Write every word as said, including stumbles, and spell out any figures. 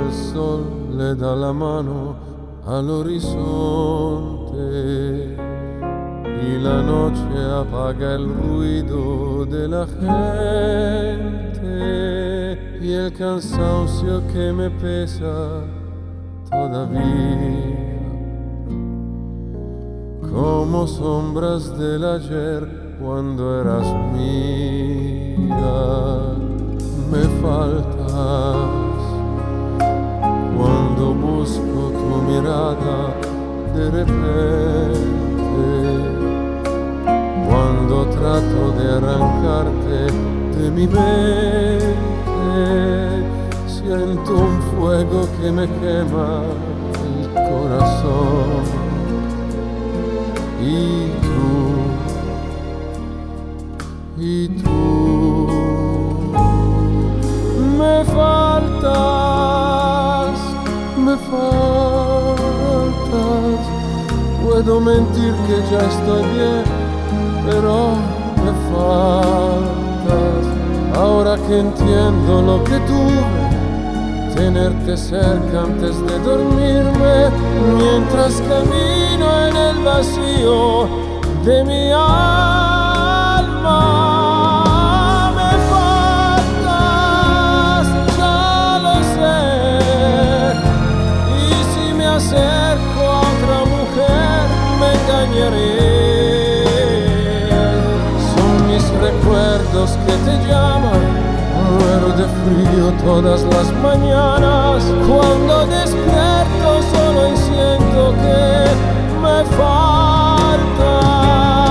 el sol le da la mano al horizonte y la noche apaga el ruido de la gente y el cansancio que me pesa todavía, como sombras del ayer cuando eras mía. Me faltas cuando busco tu mirada de repente, cuando trato de arrancarte de mi mente. Siento un fuego que me quema el corazón. Y tú, y tú me faltas, me faltas. Puedo mentir que ya estoy bien, pero me faltas. Ahora que entiendo lo que tuve, tenerte cerca antes de dormirme, mientras camino en el vacío de mi alma. Me faltas, ya lo sé, y si me acerco a otra mujer me engañaré. Son mis recuerdos que te llaman. Muero de frío todas las mañanas. Cuando despierto solo y siento que me falta.